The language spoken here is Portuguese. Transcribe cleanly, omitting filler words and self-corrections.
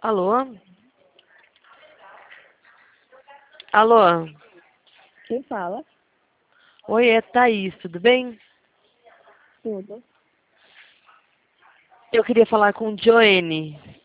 Alô? Alô? Quem fala? Oi, é Thaís, tudo bem? Tudo. Eu queria falar com Joene.